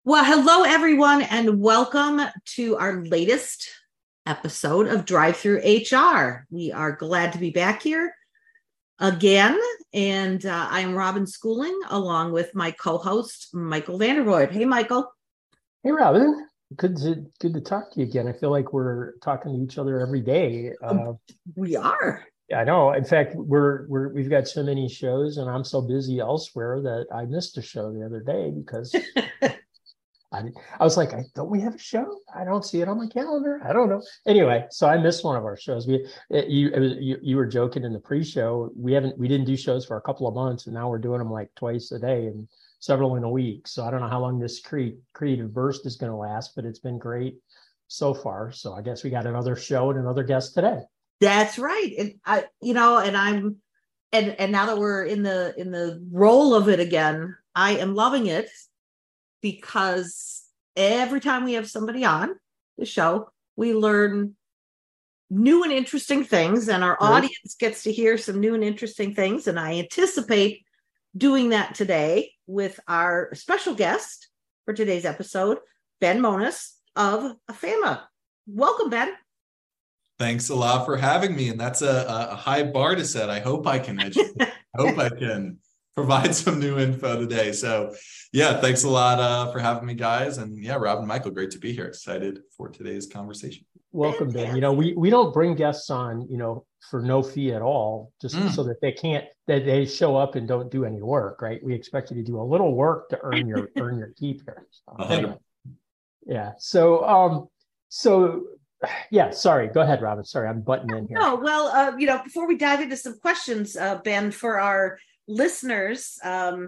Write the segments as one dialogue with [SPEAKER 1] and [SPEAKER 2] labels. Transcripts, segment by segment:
[SPEAKER 1] Well, hello, everyone, and welcome to our latest episode of Drive Through HR. We are glad to be back here again, and I am Robin Schooling, along with my co-host, Michael Vandervoort. Hey, Michael.
[SPEAKER 2] Hey, Robin. Good to talk to you again. I feel like we're talking to each other every day.
[SPEAKER 1] We are.
[SPEAKER 2] I know. In fact, we've got so many shows, and I'm so busy elsewhere that I missed a show the other day because I was like, don't we have a show? I don't see it on my calendar. I don't know. Anyway, so I missed one of our shows. You were joking in the pre-show. We didn't do shows for a couple of months, and now we're doing them like twice a day and several in a week. So I don't know how long this creative burst is going to last, but it's been great so far. So I guess we got another show and another guest today.
[SPEAKER 1] That's right. And now that we're in the role of it again, I am loving it because every time we have somebody on the show, we learn new and interesting things, and our audience gets to hear some new and interesting things. And I anticipate doing that today with our special guest for today's episode, Ben Monis of Afama. Welcome, Ben.
[SPEAKER 3] Thanks a lot for having me. And that's a high bar to set. I hope I can educate. I hope I can provide some new info today. So yeah, thanks a lot for having me, guys. And yeah, Rob and Michael, great to be here. Excited for today's conversation.
[SPEAKER 2] Welcome, Ben. We don't bring guests on, for no fee at all, just so that they show up and don't do any work, right? We expect you to do a little work to earn your keep here. So, anyway. Yeah. Yeah, sorry. Go ahead, Robin. Sorry, I'm butting in here.
[SPEAKER 1] No, well, before we dive into some questions, Ben, for our listeners,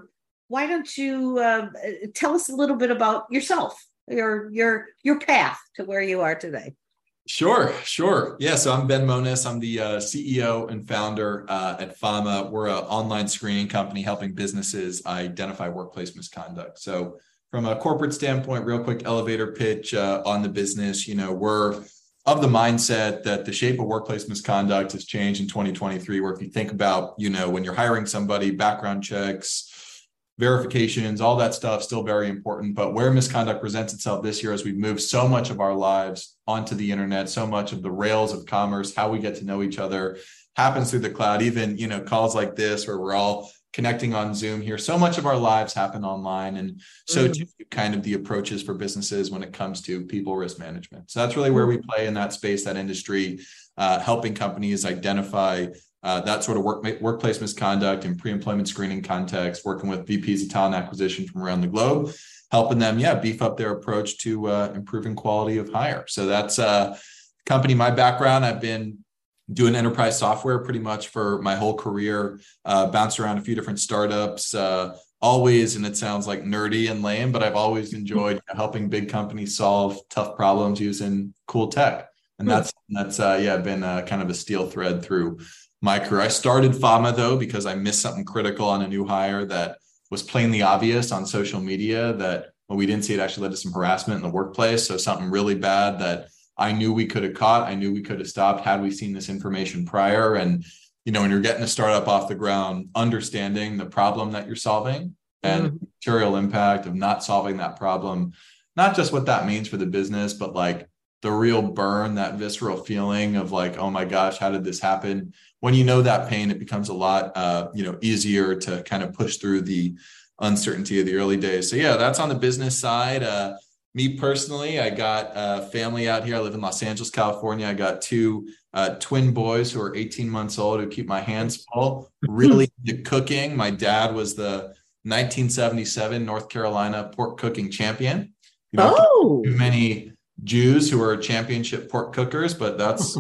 [SPEAKER 1] why don't you tell us a little bit about yourself, your path to where you are today?
[SPEAKER 3] Sure. Yeah, so I'm Ben Monis. I'm the CEO and founder at Fama. We're an online screening company helping businesses identify workplace misconduct. So from a corporate standpoint, real quick elevator pitch on the business, we're of the mindset that the shape of workplace misconduct has changed in 2023, where if you think about, when you're hiring somebody, background checks, verifications, all that stuff, still very important. But where misconduct presents itself this year as we've moved so much of our lives onto the internet, so much of the rails of commerce, how we get to know each other happens through the cloud, even, calls like this, where we're all connecting on Zoom here. So much of our lives happen online. And so too, kind of the approaches for businesses when it comes to people risk management. So that's really where we play in that space, that industry, helping companies identify that sort of workplace misconduct and pre-employment screening context, working with VPs of talent acquisition from around the globe, helping them, beef up their approach to improving quality of hire. So that's company, my background. I've been doing enterprise software pretty much for my whole career, bounced around a few different startups, always, and it sounds like nerdy and lame, but I've always enjoyed helping big companies solve tough problems using cool tech. And that's been kind of a steel thread through my career. I started Fama, though, because I missed something critical on a new hire that was plainly obvious on social media, that when we didn't see it actually led to some harassment in the workplace. So something really bad that I knew we could have caught. I knew we could have stopped had we seen this information prior. And, when you're getting a startup off the ground, understanding the problem that you're solving and the material impact of not solving that problem, not just what that means for the business, but like the real burn, that visceral feeling of like, oh my gosh, how did this happen? When you know that pain, it becomes a lot, easier to kind of push through the uncertainty of the early days. So yeah, that's on the business side. Me personally, I got a family out here. I live in Los Angeles, California. I got two twin boys who are 18 months old who keep my hands full, really into cooking. My dad was the 1977 North Carolina pork cooking champion. Too many Jews who are championship pork cookers, but that's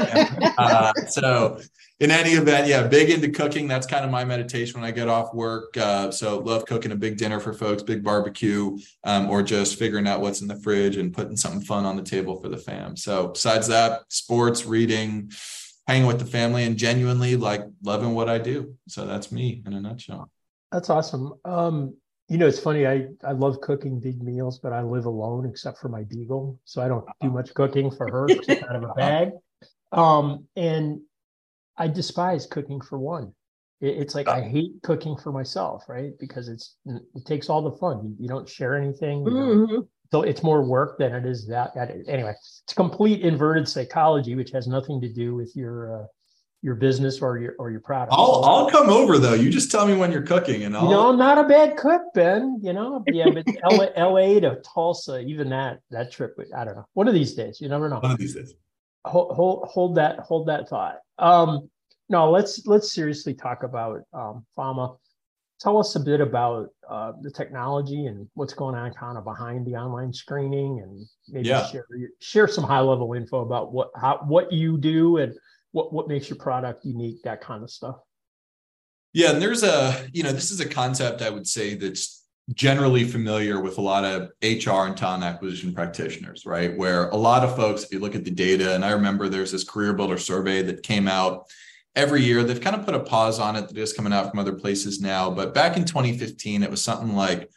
[SPEAKER 3] so in any event, big into cooking. That's kind of my meditation when I get off work. So love cooking a big dinner for folks, big barbecue, or just figuring out what's in the fridge and putting something fun on the table for the fam. So besides that, sports, reading, hanging with the family, and genuinely like loving what I do. So that's me in a nutshell.
[SPEAKER 2] That's awesome. It's funny. I love cooking big meals, but I live alone except for my beagle. So I don't do much cooking for her. She's kind of a bag. And I despise cooking for one. It's like I hate cooking for myself, right? Because it takes all the fun. You don't share anything. So it's more work than it is that. Anyway, it's complete inverted psychology, which has nothing to do with your business or your product.
[SPEAKER 3] I'll come over though. You just tell me when you're cooking, and
[SPEAKER 2] I'm not a bad cook, Ben. Yeah, but LA to Tulsa, even that trip, I don't know. One of these days, you never know.
[SPEAKER 3] One of these days.
[SPEAKER 2] Hold that thought. No, let's seriously talk about Fama. Tell us a bit about the technology and what's going on kind of behind the online screening, and maybe share some high level info about what you do and what makes your product unique, that kind of stuff.
[SPEAKER 3] Yeah, and there's this is a concept I would say that's generally familiar with a lot of HR and talent acquisition practitioners, right? Where a lot of folks, if you look at the data, and I remember there's this Career Builder survey that came out every year. They've kind of put a pause on it that is coming out from other places now. But back in 2015, it was something like,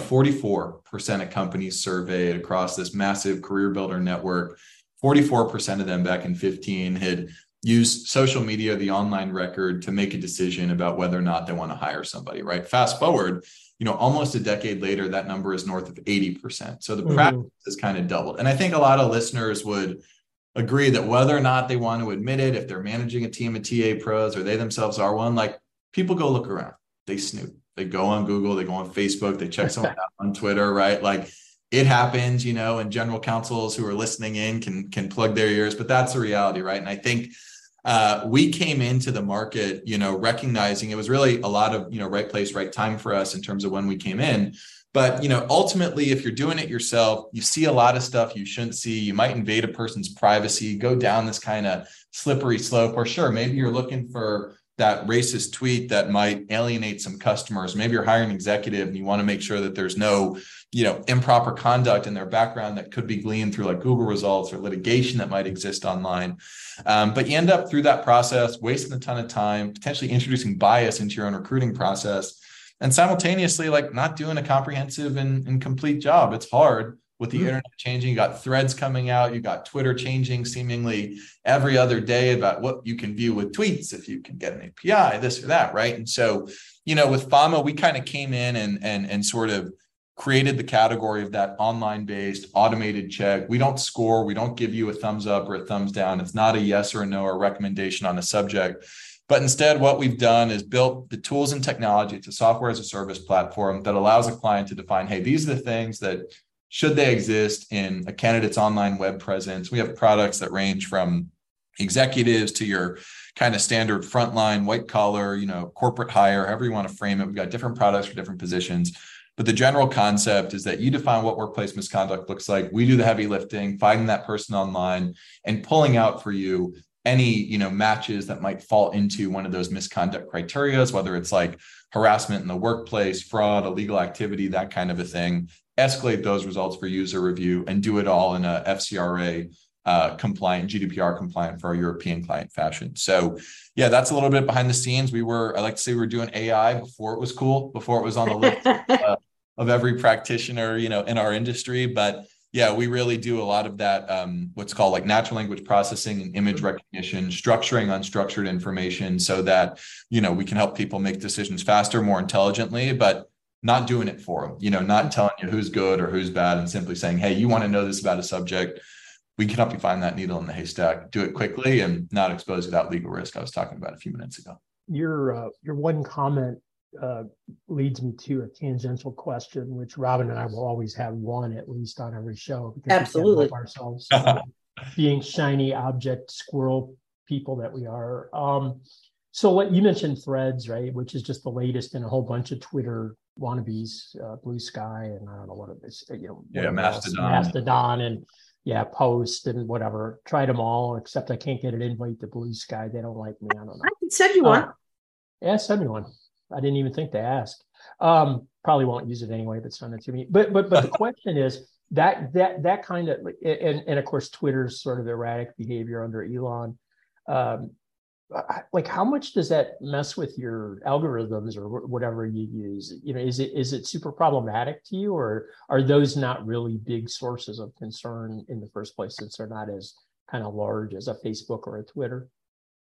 [SPEAKER 3] 44% of companies surveyed across this massive Career Builder network. 44% of them back in 15 had used social media, the online record, to make a decision about whether or not they want to hire somebody, right? Fast forward, almost a decade later, that number is north of 80%. So the practice has kind of doubled. And I think a lot of listeners would agree that whether or not they want to admit it, if they're managing a team of TA pros or they themselves are one, like, people go look around, they snoop, they go on Google, they go on Facebook, they check someone out on Twitter, right? Like, it happens, and general counsels who are listening in can plug their ears, but that's the reality, right? And I think we came into the market, recognizing it was really a lot of, right place, right time for us in terms of when we came in. But, ultimately, if you're doing it yourself, you see a lot of stuff you shouldn't see. You might invade a person's privacy, go down this kind of slippery slope, or sure, maybe you're looking for that racist tweet that might alienate some customers. Maybe you're hiring an executive and you want to make sure that there's no, improper conduct in their background that could be gleaned through like Google results or litigation that might exist online. But you end up through that process, wasting a ton of time, potentially introducing bias into your own recruiting process, and simultaneously like not doing a comprehensive and complete job. It's hard with the internet changing. You got threads coming out, you got Twitter changing seemingly every other day about what you can view with tweets, if you can get an API, this or that, right? And so, with Fama, we kind of came in and sort of created the category of that online-based automated check. We don't score, we don't give you a thumbs up or a thumbs down. It's not a yes or a no or a recommendation on a subject. But instead, what we've done is built the tools and technology. It's a software as a service platform that allows a client to define, hey, these are the things that should they exist in a candidate's online web presence. We have products that range from executives to your kind of standard frontline, white collar, corporate hire, however you want to frame it. We've got different products for different positions. But the general concept is that you define what workplace misconduct looks like. We do the heavy lifting, finding that person online and pulling out for you any, matches that might fall into one of those misconduct criteria, whether it's like harassment in the workplace, fraud, illegal activity, that kind of a thing. Escalate those results for user review and do it all in a FCRA compliant, GDPR compliant for our European client fashion. So yeah, that's a little bit behind the scenes. I like to say we were doing AI before it was cool, before it was on the list of every practitioner, in our industry. But yeah, we really do a lot of that, what's called like natural language processing and image recognition, structuring unstructured information so that, we can help people make decisions faster, more intelligently, but not doing it for them, not telling you who's good or who's bad and simply saying, hey, you want to know this about a subject. We can help you find that needle in the haystack, do it quickly and not expose you to that legal risk I was talking about a few minutes ago.
[SPEAKER 2] Your one comment leads me to a tangential question, which Robin and I will always have one at least on every show.
[SPEAKER 1] Absolutely.
[SPEAKER 2] We can't help ourselves being shiny object squirrel people that we are. So what you mentioned Threads, right, which is just the latest in a whole bunch of Twitter wannabes, Blue Sky, and I don't know what it is, Mastodon, and Post and whatever. Tried them all, except I can't get an invite to Blue Sky. They don't like me. I don't know.
[SPEAKER 1] I can send you one.
[SPEAKER 2] Yeah, send me one. I didn't even think to ask. Probably won't use it anyway, but send it to me. But the question is that kind of, and of course Twitter's sort of erratic behavior under Elon. Like, how much does that mess with your algorithms or whatever you use? Is it super problematic to you, or are those not really big sources of concern in the first place, since they're not as kind of large as a Facebook or a Twitter?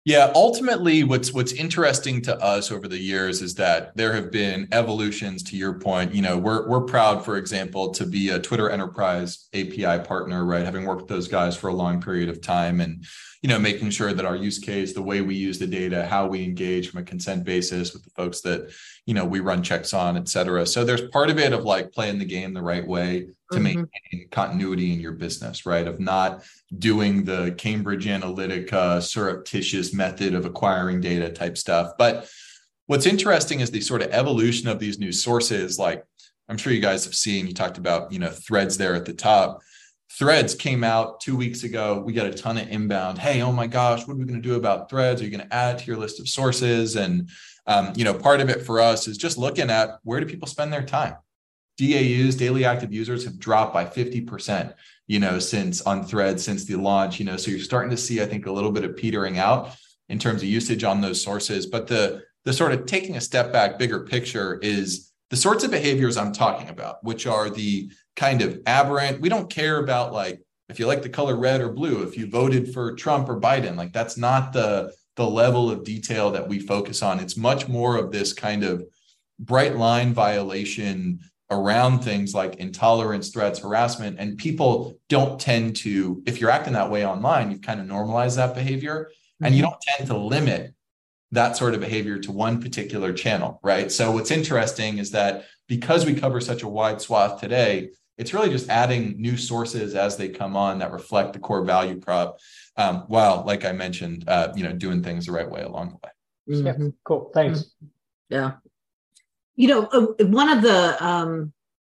[SPEAKER 3] Yeah, ultimately, what's interesting to us over the years is that there have been evolutions. To your point, we're proud, for example, to be a Twitter Enterprise API partner, right? Having worked with those guys for a long period of time, and making sure that our use case, the way we use the data, how we engage from a consent basis with the folks that we run checks on, et cetera. So there's part of it of like playing the game the right way to maintain continuity in your business, right? Of not doing the Cambridge Analytica surreptitious method of acquiring data type stuff. But what's interesting is the sort of evolution of these new sources. Like I'm sure you guys have seen, you talked about, Threads there at the top. Threads came out 2 weeks ago. We got a ton of inbound. Hey, oh my gosh, what are we going to do about Threads? Are you going to add it to your list of sources? And, part of it for us is just looking at where do people spend their time? DAUs, daily active users, have dropped by 50%, since on Threads, since the launch, so you're starting to see, I think, a little bit of petering out in terms of usage on those sources. But the sort of taking a step back, bigger picture is the sorts of behaviors I'm talking about, which are the kind of aberrant. We don't care about like, if you like the color red or blue, if you voted for Trump or Biden, like that's not the level of detail that we focus on. It's much more of this kind of bright line violation around things like intolerance, threats, harassment. And people don't tend to, if you're acting that way online, you've kind of normalized that behavior, and you don't tend to limit that sort of behavior to one particular channel, right? So what's interesting is that because we cover such a wide swath today, it's really just adding new sources as they come on that reflect the core value prop, while, like I mentioned, doing things the right way along the way.
[SPEAKER 2] Yeah, cool. Thanks.
[SPEAKER 1] Yeah. One of the,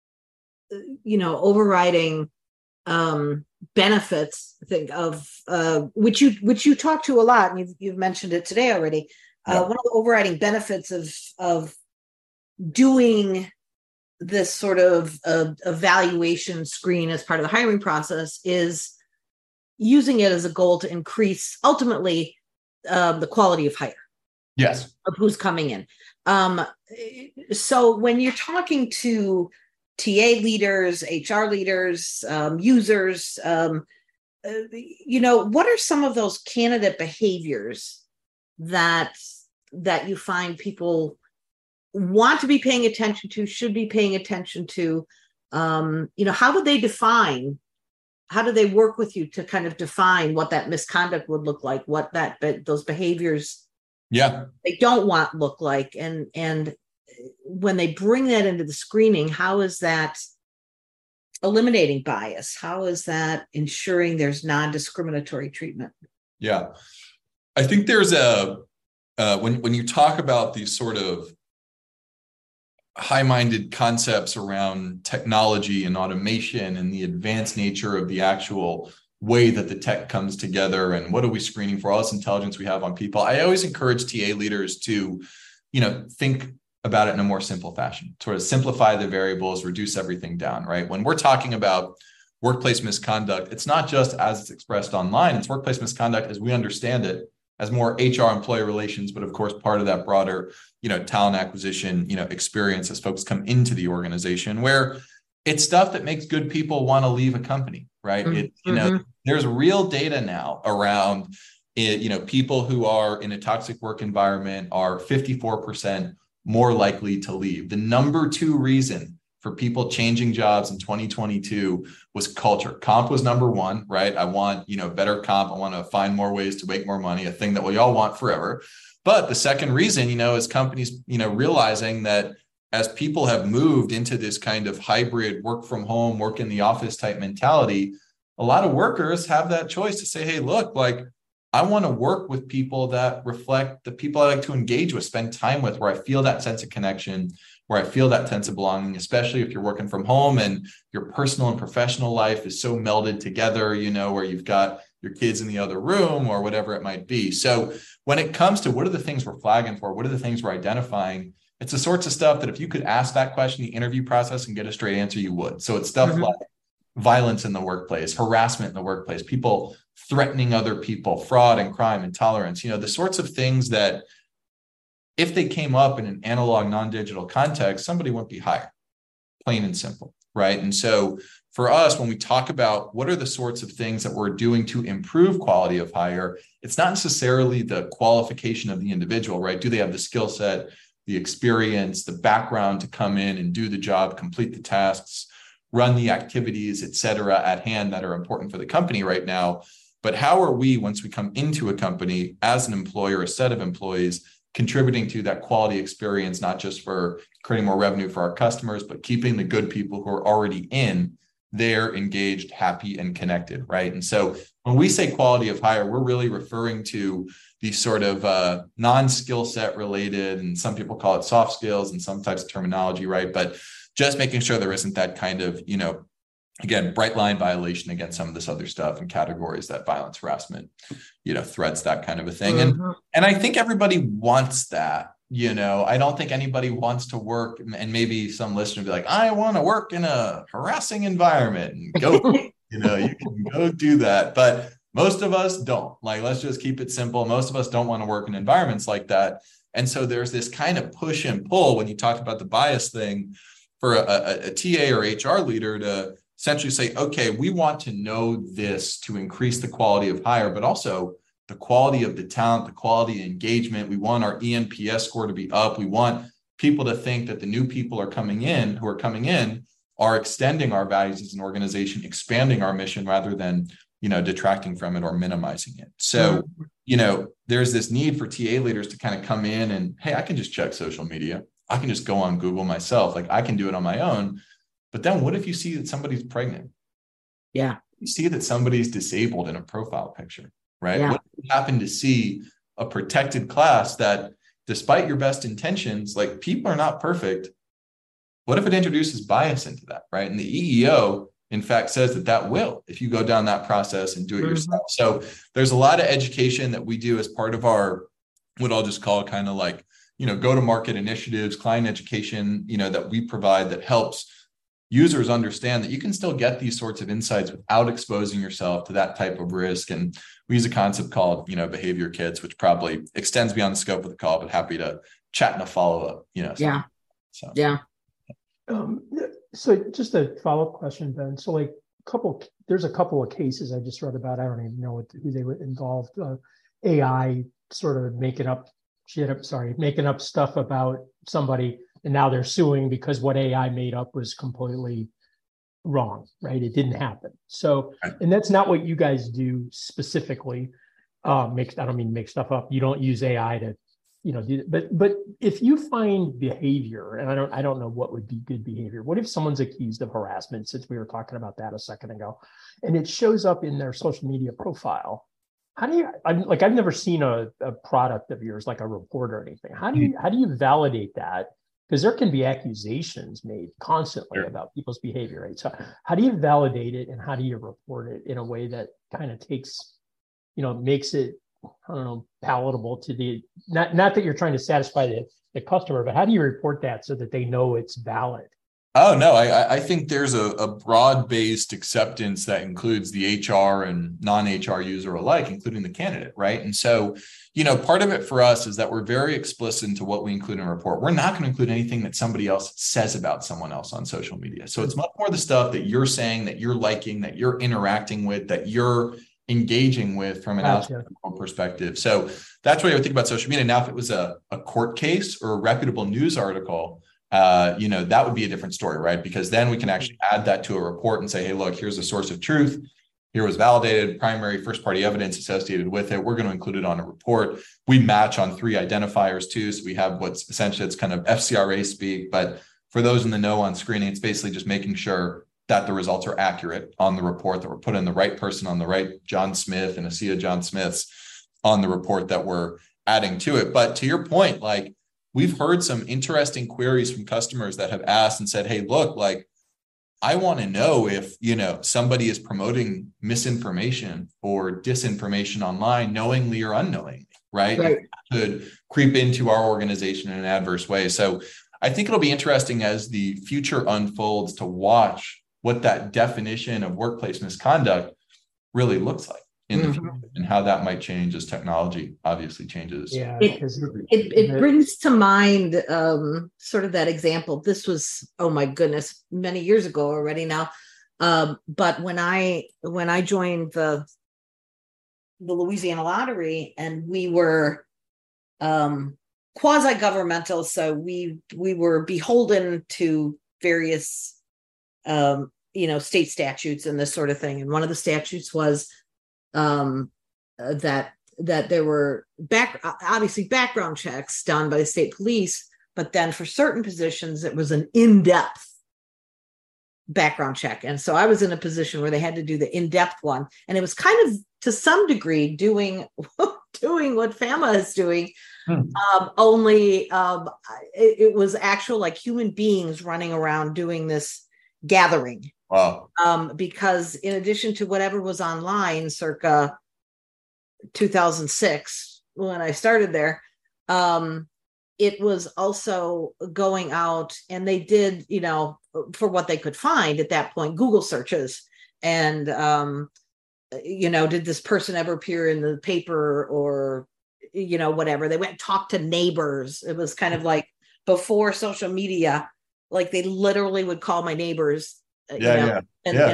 [SPEAKER 1] overriding benefits, I think, of which you talk to a lot, and you've mentioned it today already. One of the overriding benefits of doing this sort of evaluation screen as part of the hiring process is using it as a goal to increase ultimately the quality of hire.
[SPEAKER 3] Yes.
[SPEAKER 1] Of who's coming in. So when you're talking to TA leaders, HR leaders, users, what are some of those candidate behaviors that you find people want to be paying attention to, should be paying attention to? How do they work with you to kind of define what that misconduct would look like, what those behaviors they don't want look like, and when they bring that into the screening, how is that eliminating bias? How is that ensuring there's non-discriminatory treatment?
[SPEAKER 3] Yeah, I think there's when you talk about these sort of high-minded concepts around technology and automation and the advanced nature of the actual way that the tech comes together, and what are we screening for, all this intelligence we have on people, I always encourage TA leaders to, think about it in a more simple fashion, sort of simplify the variables, reduce everything down, right? When we're talking about workplace misconduct, it's not just as it's expressed online, it's workplace misconduct as we understand it, as more HR employee relations, but of course, part of that broader, talent acquisition, experience as folks come into the organization, where it's stuff that makes good people want to leave a company, right? There's real data now around it, people who are in a toxic work environment are 54% more likely to leave. The number 2 reason for people changing jobs in 2022 was culture. Comp was number 1, right? I want, better comp. I want to find more ways to make more money, a thing that we all want forever. But the second reason, is companies, realizing that as people have moved into this kind of hybrid work from home, work in the office type mentality, a lot of workers have that choice to say, hey, look, like I want to work with people that reflect the people I like to engage with, spend time with, where I feel that sense of connection, where I feel that sense of belonging, especially if you're working from home and your personal and professional life is so melded together, where you've got your kids in the other room or whatever it might be. So when it comes to what are the things we're flagging for, what are the things we're identifying, it's the sorts of stuff that if you could ask that question in the interview process and get a straight answer, you would. So it's stuff like violence in the workplace, harassment in the workplace, people threatening other people, fraud and crime, intolerance, the sorts of things that if they came up in an analog, non-digital context, somebody wouldn't be hired, plain and simple, right? And so for us, when we talk about what are the sorts of things that we're doing to improve quality of hire, it's not necessarily the qualification of the individual, right? Do they have the skill set, the experience, the background to come in and do the job, complete the tasks, run the activities, et cetera, at hand that are important for the company right now? But how are we, once we come into a company as an employer, a set of employees, contributing to that quality experience, not just for creating more revenue for our customers, but keeping the good people who are already in there engaged, happy, and connected, right? And so when we say quality of hire, we're really referring to these sort of non-skill set related, and some people call it soft skills and some types of terminology, right? But just making sure there isn't that kind of, again, bright line violation against some of this other stuff and categories, that violence, harassment, threats, that kind of a thing. And I think everybody wants that. I don't think anybody wants to work, and maybe some listener be like, I want to work in a harassing environment and go, you can go do that. But most of us don't. Like, let's just keep it simple. Most of us don't want to work in environments like that. And so there's this kind of push and pull when you talk about the bias thing for a TA or HR leader to essentially say, okay, we want to know this to increase the quality of hire, but also the quality of the talent, the quality of engagement. We want our ENPS score to be up. We want people to think that the new people who are coming in are extending our values as an organization, expanding our mission rather than, detracting from it or minimizing it. So, there's this need for TA leaders to kind of come in and, hey, I can just check social media. I can just go on Google myself. Like, I can do it on my own. But then what if you see that somebody's pregnant?
[SPEAKER 1] Yeah.
[SPEAKER 3] You see that somebody's disabled in a profile picture, right?
[SPEAKER 1] Yeah.
[SPEAKER 3] What if you happen to see a protected class that, despite your best intentions, like, people are not perfect? What if it introduces bias into that, right? And the EEO, in fact, says that will, if you go down that process and do it yourself. So there's a lot of education that we do as part of our, what I'll just call kind of like, go-to-market initiatives, client education, that we provide that helps users understand that you can still get these sorts of insights without exposing yourself to that type of risk. And we use a concept called, behavior kits, which probably extends beyond the scope of the call, but happy to chat in a follow-up,
[SPEAKER 1] Yeah. So.
[SPEAKER 2] Yeah. So just a follow-up question, Ben. So there's a couple of cases I just read about. I don't even know who they were involved. AI sort of making up stuff about somebody, and now they're suing because what AI made up was completely wrong, right? It didn't happen. So, and that's not what you guys do specifically. I don't mean make stuff up. You don't use AI to, but if you find behavior, and I don't know what would be good behavior. What if someone's accused of harassment, since we were talking about that a second ago, and it shows up in their social media profile? How do you, I've never seen a product of yours, like a report or anything. How do you validate that? Because there can be accusations made constantly about people's behavior, right? So how do you validate it, and how do you report it in a way that kind of takes, makes it, palatable to the, not that you're trying to satisfy the customer, but how do you report that so that they know it's valid?
[SPEAKER 3] Oh, no, I think there's a broad-based acceptance that includes the HR and non-HR user alike, including the candidate, right? And so, part of it for us is that we're very explicit into what we include in a report. We're not going to include anything that somebody else says about someone else on social media. So it's much more the stuff that you're saying, that you're liking, that you're interacting with, that you're engaging with from an outside perspective. So that's what I would think about social media. Now, if it was a court case or a reputable news article, that would be a different story, right? Because then we can actually add that to a report and say, hey, look, here's the source of truth. Here was validated, primary first-party evidence associated with it. We're going to include it on a report. We match on 3 identifiers too. So we have what's essentially, it's kind of FCRA speak, but for those in the know on screening, it's basically just making sure that the results are accurate on the report, that we're putting the right person on the right John Smith and Asia John Smiths on the report that we're adding to it. But to your point, we've heard some interesting queries from customers that have asked and said, hey, look, I want to know if, somebody is promoting misinformation or disinformation online, knowingly or unknowingly, right? It could creep into our organization in an adverse way. So I think it'll be interesting as the future unfolds to watch what that definition of workplace misconduct really looks like in the future, and how that might change as technology obviously changes.
[SPEAKER 2] Yeah,
[SPEAKER 1] it brings to mind sort of that example. This was, oh my goodness, many years ago already now. But when I joined the Louisiana Lottery, and we were quasi-governmental, so we were beholden to various state statutes and this sort of thing. And one of the statutes was that there were obviously background checks done by the state police, but then for certain positions it was an in-depth background check. And so I was in a position where they had to do the in-depth one, and it was kind of, to some degree, doing what FAMA is doing. Only it was actual, like, human beings running around doing this gathering.
[SPEAKER 3] Wow.
[SPEAKER 1] Because in addition to whatever was online circa 2006, when I started there, it was also going out, and they did, for what they could find at that point, Google searches, and did this person ever appear in the paper, or whatever. They went and talked to neighbors. It was kind of like before social media, like they literally would call my neighbors, and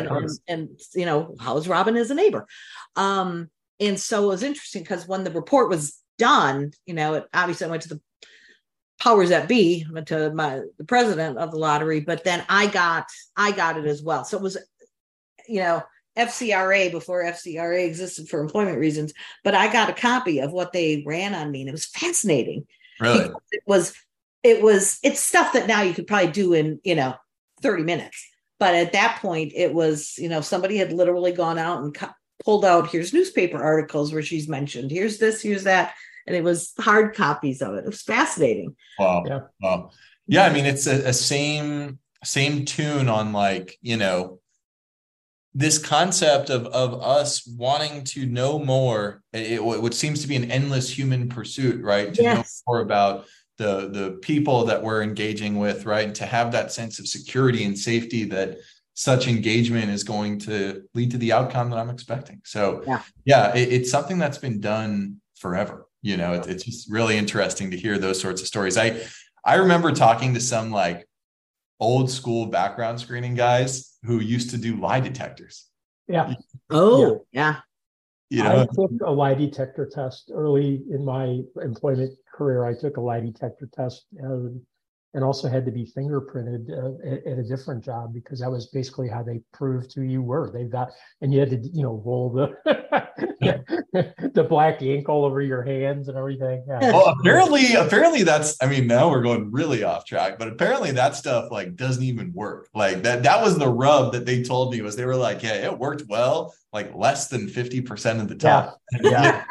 [SPEAKER 1] how's Robin as a neighbor? And so it was interesting because when the report was done, obviously I went to the powers that be, went to the president of the lottery, but then I got it as well. So it was, FCRA before FCRA existed for employment reasons, but I got a copy of what they ran on me, and it was fascinating.
[SPEAKER 3] Really?
[SPEAKER 1] It's stuff that now you could probably do in 30 minutes, but at that point it was, somebody had literally gone out and pulled out, here's newspaper articles where she's mentioned, here's this, here's that, and it was hard copies of it. It was fascinating.
[SPEAKER 3] Wow. Yeah. Wow. Yeah. I mean, it's a same tune on, like, this concept of us wanting to know more, what seems to be an endless human pursuit, right? To know more about the people that we're engaging with, right? And to have that sense of security and safety that such engagement is going to lead to the outcome that I'm expecting. So it's something that's been done forever. It's just really interesting to hear those sorts of stories. I remember talking to some, like, old school background screening guys who used to do lie detectors.
[SPEAKER 2] Yeah.
[SPEAKER 1] Oh, yeah.
[SPEAKER 2] I took a lie detector test early in my employment career. I took a lie detector test and also had to be fingerprinted at a different job, because that was basically how they proved who you were. And you had to, roll the the black ink all over your hands and everything. Yeah.
[SPEAKER 3] Well, apparently that's, now we're going really off track, but apparently that stuff, like, doesn't even work. Like that was the rub that they told me, was they were like, yeah, it worked well, like less than 50% of the time.
[SPEAKER 2] Yeah.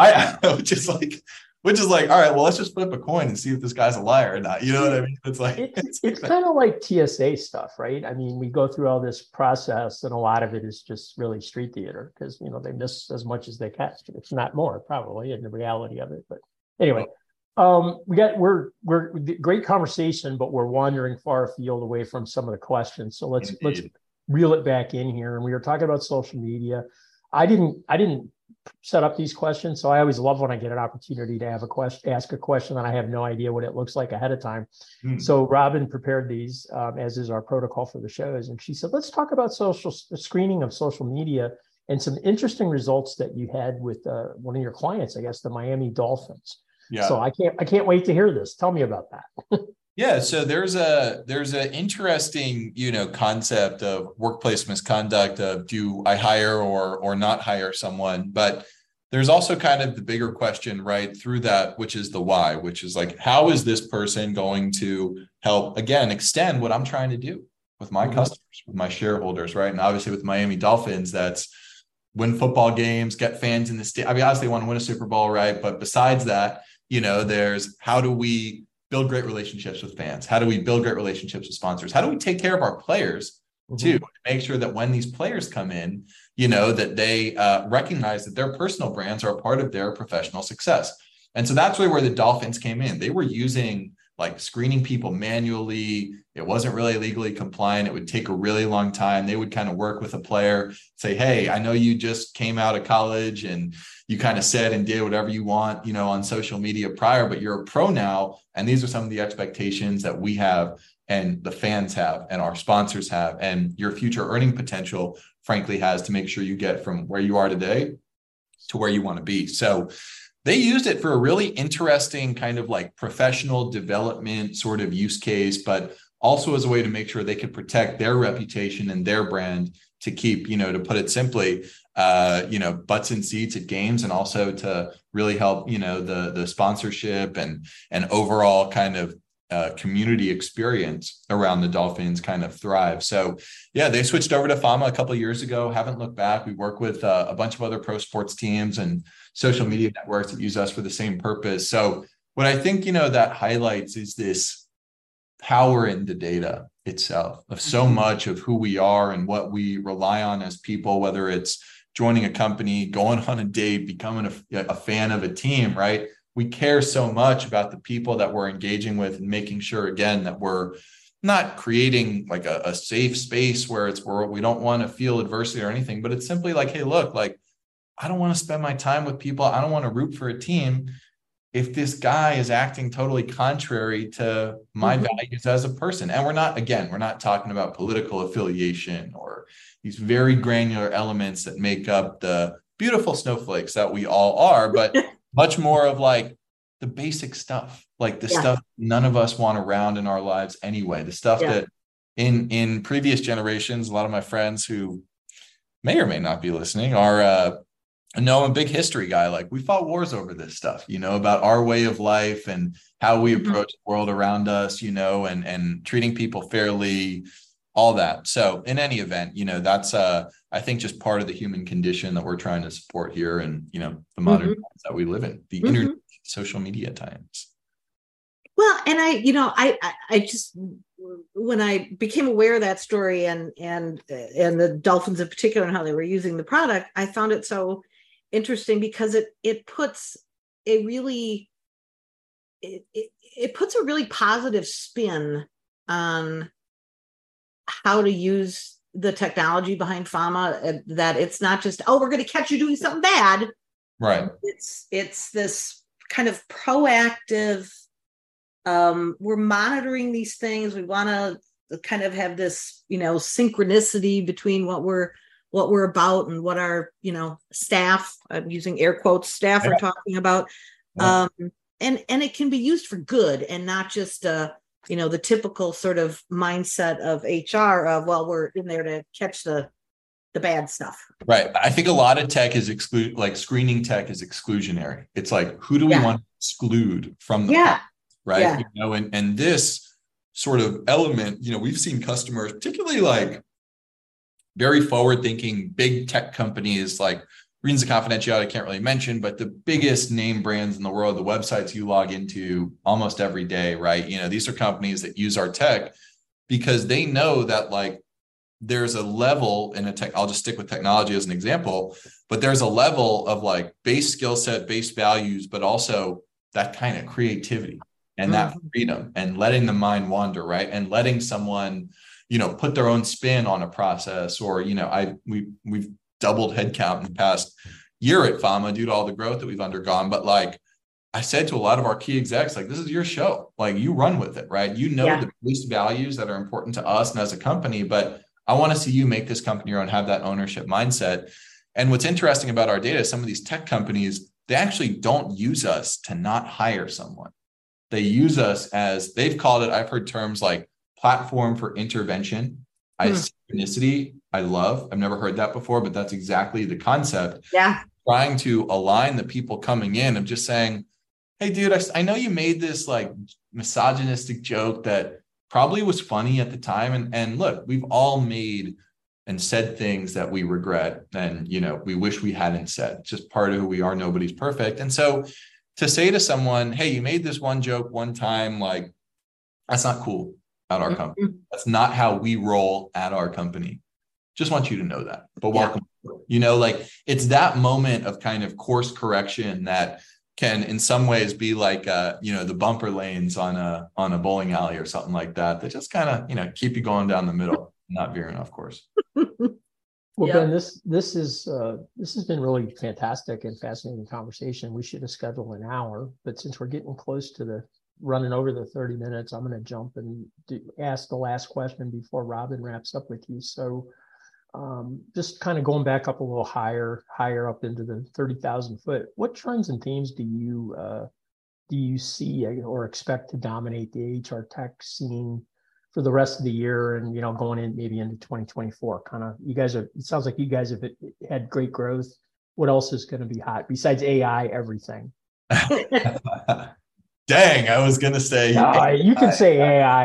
[SPEAKER 3] Which is like, all right, well, let's just flip a coin and see if this guy's a liar or not. You know what I mean? It's like,
[SPEAKER 2] it's kind of like TSA stuff, right? I mean, we go through all this process, and a lot of it is just really street theater, because, they miss as much as they catch. It's not more, probably, in the reality of it. But anyway, we're great conversation, but we're wandering far afield away from some of the questions. So let's reel it back in here. And we were talking about social media. I didn't set up these questions, so I always love when I get an opportunity to ask a question that I have no idea what it looks like ahead of time. So Robin prepared these, as is our protocol for the shows, and she said, let's talk about screening of social media and some interesting results that you had with one of your clients, I guess, the Miami Dolphins. Yeah. So I can't wait to hear this. Tell me about that.
[SPEAKER 3] Yeah, so there's an interesting, concept of workplace misconduct, of do I hire or not hire someone? But there's also kind of the bigger question right through that, which is the why, which is like, how is this person going to help, again, extend what I'm trying to do with my customers, with my shareholders, right? And obviously with Miami Dolphins, that's win football games, get fans in the state. Obviously they want to win a Super Bowl, right? But besides that, there's how do we build great relationships with fans? How do we build great relationships with sponsors? How do we take care of our players too, to make sure that when these players come in, that they recognize that their personal brands are a part of their professional success. And so that's really where the Dolphins came in. They were using, like, screening people manually. It wasn't really legally compliant. It would take a really long time. They would kind of work with a player, say, hey, I know you just came out of college and you kind of said and did whatever you want, on social media prior, but you're a pro now. And these are some of the expectations that we have and the fans have, and our sponsors have, and your future earning potential, frankly, has to make sure you get from where you are today to where you want to be. So they used it for a really interesting kind of like professional development sort of use case, but also as a way to make sure they could protect their reputation and their brand to keep, to put it simply, butts in seats at games, and also to really help, the sponsorship and overall kind of community experience around the Dolphins kind of thrive. So yeah, they switched over to Fama a couple of years ago. Haven't looked back. We work with a bunch of other pro sports teams and social media networks that use us for the same purpose. So what I think, that highlights is this power in the data itself of so much of who we are and what we rely on as people, whether it's joining a company, going on a date, becoming a fan of a team, right? We care so much about the people that we're engaging with and making sure, again, that we're not creating like a safe space where we don't want to feel adversity or anything, but it's simply like, hey, look, like, I don't want to spend my time with people. I don't want to root for a team if this guy is acting totally contrary to my values as a person. And we're not talking about political affiliation or these very granular elements that make up the beautiful snowflakes that we all are, but much more of like the basic stuff, like the stuff none of us want around in our lives anyway, the stuff that in previous generations, a lot of my friends who may or may not be listening are, I'm a big history guy. Like, we fought wars over this stuff, about our way of life and how we approach the world around us, and treating people fairly, all that. So in any event, that's, I think, just part of the human condition that we're trying to support here and, the modern times that we live in, the internet, social media times.
[SPEAKER 1] Well, and I just, when I became aware of that story and the Dolphins in particular and how they were using the product, I found it so interesting because it puts a really positive spin on how to use the technology behind Fama, that it's not just, we're going to catch you doing something bad.
[SPEAKER 3] Right.
[SPEAKER 1] It's this kind of proactive, we're monitoring these things. We want to kind of have this, synchronicity between what we're about and what our, staff, I'm using air quotes, staff are talking about. And it can be used for good and not just, the typical sort of mindset of HR of, well, we're in there to catch the bad stuff.
[SPEAKER 3] Right. I think a lot of tech is like screening tech is exclusionary. It's like, who do we want to exclude from the product, right? Yeah. And this sort of element, we've seen customers, particularly like very forward-thinking big tech companies, like reasons of confidentiality I can't really mention, but the biggest name brands in the world, the websites you log into almost every day, right? These are companies that use our tech because they know that like there's a level in I'll just stick with technology as an example, but there's a level of like base skill set, base values, but also that kind of creativity and that freedom and letting the mind wander, right? And letting someone, put their own spin on a process, or, we've doubled headcount in the past year at Fama due to all the growth that we've undergone. But like I said to a lot of our key execs, like, this is your show, like you run with it, right? The base values that are important to us and as a company, but I want to see you make this company your own, have that ownership mindset. And what's interesting about our data, some of these tech companies, they actually don't use us to not hire someone. They use us as, they've called it, I've heard terms like platform for intervention, synchronicity. I love, I've never heard that before, but that's exactly the concept.
[SPEAKER 1] Yeah.
[SPEAKER 3] Trying to align the people coming in of just saying, hey, dude, I know you made this like misogynistic joke that probably was funny at the time. And look, we've all made and said things that we regret and, we wish we hadn't said. It's just part of who we are. Nobody's perfect. And so to say to someone, hey, you made this one joke one time, like, that's not cool at our company. That's not how we roll at our company. Just want you to know that, but welcome. Like it's that moment of kind of course correction that can in some ways be like, the bumper lanes on a bowling alley or something like that, that just kind of, keep you going down the middle, not veering off course.
[SPEAKER 2] Well, Ben, this has been really fantastic and fascinating conversation. We should have scheduled an hour, but since we're getting close to running over the 30 minutes. I'm going to jump and ask the last question before Robin wraps up with you. So just kind of going back up a little higher up into the 30,000 foot, what trends and themes do you see or expect to dominate the HR tech scene for the rest of the year and, going in maybe into 2024? Kind of, it sounds like you guys have had great growth. What else is going to be hot besides AI, everything?
[SPEAKER 3] Dang, I was going to say.
[SPEAKER 2] No, you can say AI.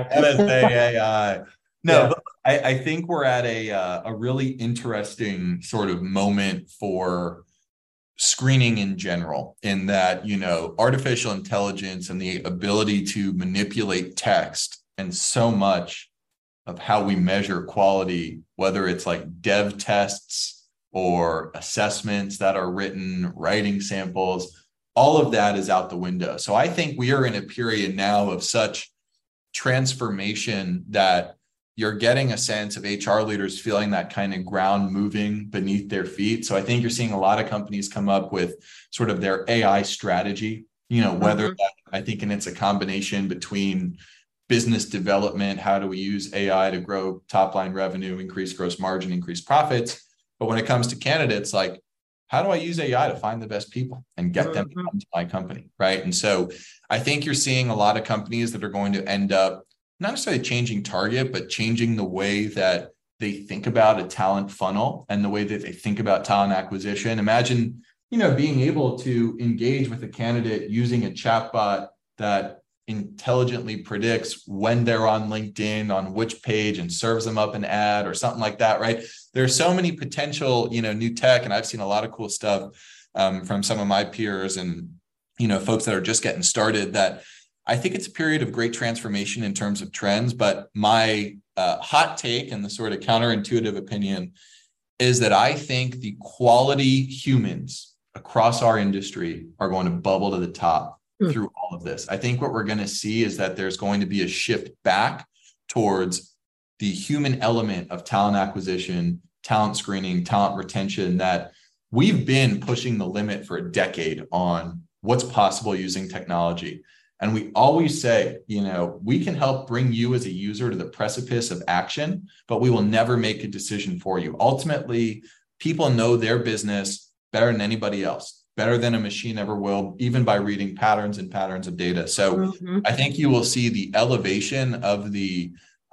[SPEAKER 3] AI. No, but I think we're at a really interesting sort of moment for screening in general, in that, artificial intelligence and the ability to manipulate text and so much of how we measure quality, whether it's like dev tests or assessments that are written, writing samples, all of that is out the window. So I think we are in a period now of such transformation that you're getting a sense of HR leaders feeling that kind of ground moving beneath their feet. So I think you're seeing a lot of companies come up with sort of their AI strategy, whether that, I think, and it's a combination between business development, how do we use AI to grow top line revenue, increase gross margin, increase profits. But when it comes to candidates, like, how do I use AI to find the best people and get them to come to my company, right? And so I think you're seeing a lot of companies that are going to end up not necessarily changing target, but changing the way that they think about a talent funnel and the way that they think about talent acquisition. Imagine, being able to engage with a candidate using a chatbot that intelligently predicts when they're on LinkedIn, on which page, and serves them up an ad or something like that, right? There's so many potential, new tech, and I've seen a lot of cool stuff from some of my peers and, folks that are just getting started, that I think it's a period of great transformation in terms of trends. But my hot take and the sort of counterintuitive opinion is that I think the quality humans across our industry are going to bubble to the top through all of this. I think what we're going to see is that there's going to be a shift back towards the human element of talent acquisition, talent screening, talent retention, that we've been pushing the limit for a decade on what's possible using technology. And we always say, we can help bring you as a user to the precipice of action, but we will never make a decision for you. Ultimately, people know their business better than anybody else, better than a machine ever will, even by reading patterns and patterns of data. So I think you will see the elevation of the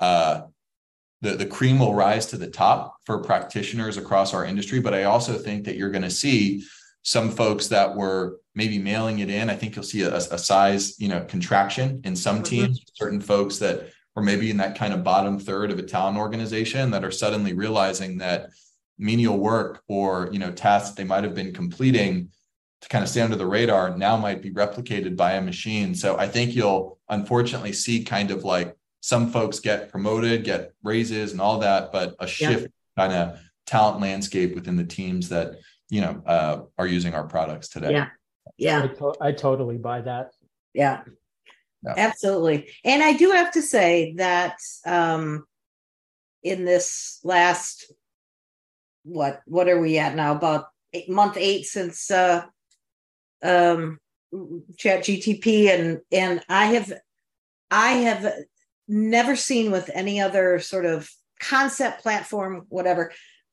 [SPEAKER 3] cream will rise to the top for practitioners across our industry. But I also think that you're going to see some folks that were maybe mailing it in. I think you'll see a size, contraction in some teams, certain folks that were maybe in that kind of bottom third of a talent organization that are suddenly realizing that menial work or, tasks they might have been completing to kind of stay under the radar now might be replicated by a machine. So I think you'll unfortunately see kind of like some folks get promoted, get raises and all that, but a shift kind of talent landscape within the teams that, are using our products today.
[SPEAKER 1] Yeah.
[SPEAKER 2] I totally buy that.
[SPEAKER 1] Yeah, absolutely. And I do have to say that in this last, what are we at now? About month 8 since ChatGPT, and I have never seen with any other sort of concept platform, whatever,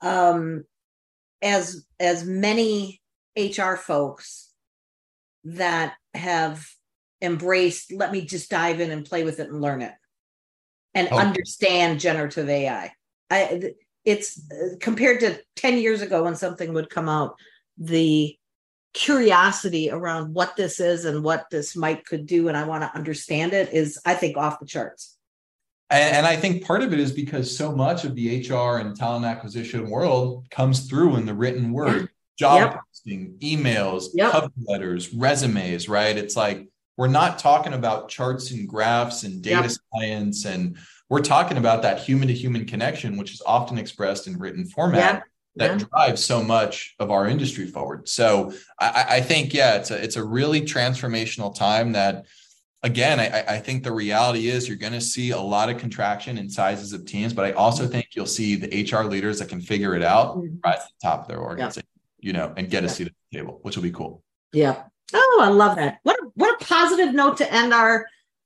[SPEAKER 1] as many HR folks that have embraced, let me just dive in and play with it and learn it and understand generative AI. It's compared to 10 years ago when something would come out, the curiosity around what this is and what this could do, and I want to understand it, is, I think, off the charts.
[SPEAKER 3] And I think part of it is because so much of the HR and talent acquisition world comes through in the written word, job posting, emails, cover letters, resumes, right? It's like, we're not talking about charts and graphs and data science, and we're talking about that human to human connection, which is often expressed in written format that drives so much of our industry forward. So I think, it's a really transformational time that, again, I think the reality is you're going to see a lot of contraction in sizes of teams, but I also think you'll see the HR leaders that can figure it out right at the top of their organization, and get a seat at the table, which will be cool.
[SPEAKER 1] Yeah. Oh, I love that. What a positive note to end our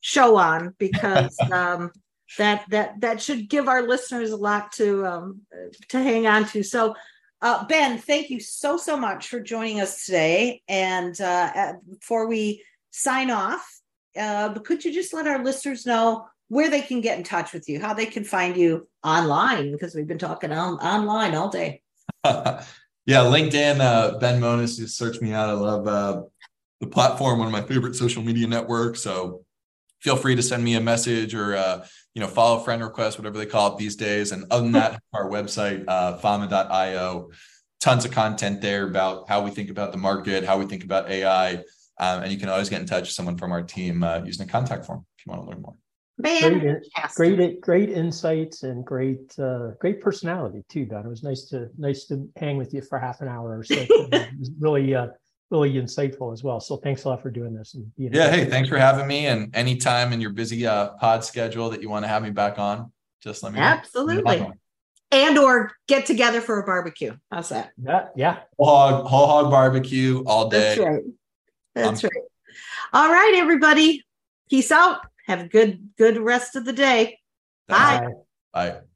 [SPEAKER 1] show on, because that should give our listeners a lot to hang on to. So Ben, thank you so much for joining us today. And before we sign off, could you just let our listeners know where they can get in touch with you, how they can find you online, because we've been talking online all day.
[SPEAKER 3] Yeah, LinkedIn, Ben Monis, just search me out. I love the platform, one of my favorite social media networks. So feel free to send me a message or follow friend request, whatever they call it these days. And other than that, our website, fama.io, tons of content there about how we think about the market, how we think about AI. And you can always get in touch with someone from our team using a contact form if you want to learn more.
[SPEAKER 1] Man,
[SPEAKER 2] great insights and great personality too, Don. It was nice to hang with you for half an hour or so. It was really insightful as well. So thanks a lot for doing this.
[SPEAKER 3] Hey, thanks for having me. And anytime in your busy pod schedule that you want to have me back on, just let me know.
[SPEAKER 1] Absolutely. And or get together for a barbecue. How's that?
[SPEAKER 2] Yeah.
[SPEAKER 3] Whole hog barbecue all day.
[SPEAKER 1] That's right. All right, everybody. Peace out. Have a good rest of the day.
[SPEAKER 3] Bye. Bye.